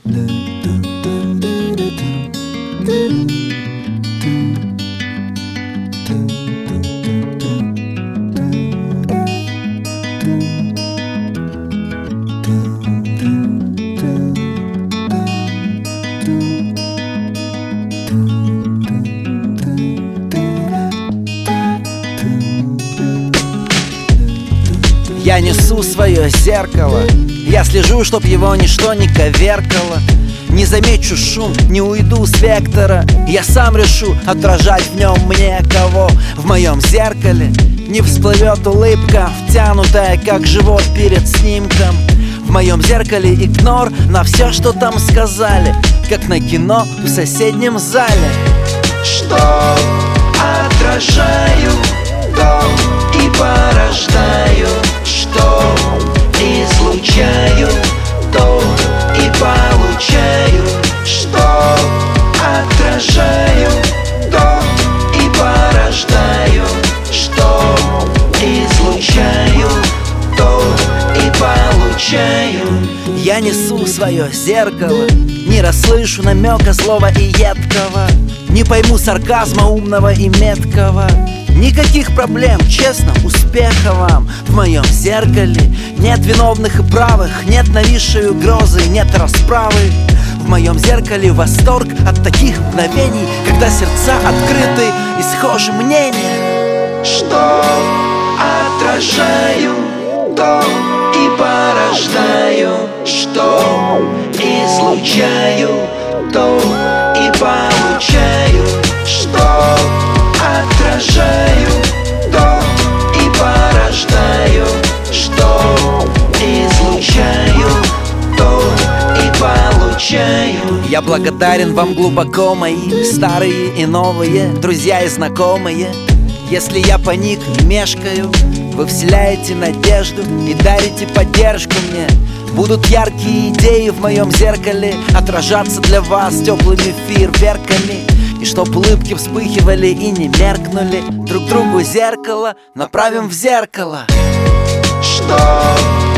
Я несу свое зеркало, я слежу, чтоб его ничто не коверкало. Не замечу шум, не уйду с вектора. Я сам решу, отражать в нем мне кого. В моем зеркале не всплывет улыбка, втянутая, как живот перед снимком. В моем зеркале игнор на все, что там сказали, как на кино в соседнем зале. Что отражаю, то и порождаю. Что излучаю, то и получаю. Что отражаю, то и порождаю. Что излучаю, то и получаю. Я несу свое зеркало, не расслышу намека злого и едкого, не пойму сарказма умного и меткого. Никаких проблем, честно, успеха вам. В моем зеркале нет виновных и правых, нет нависшей угрозы, нет расправы. В моем зеркале восторг от таких мгновений, когда сердца открыты и схожи мнения. Что отражаю, то и порождаю. Что излучаю, то и получаю. Что отражаю, то и порождаю. Что излучаю, то и получаю. Я благодарен вам глубоко, мои старые и новые друзья и знакомые. Если я паник, не мешкаю, вы вселяете надежду и дарите поддержку мне. Будут яркие идеи в моем зеркале отражаться для вас теплыми фейерверками. И чтоб улыбки вспыхивали и не меркнули, друг другу зеркало направим в зеркало. Что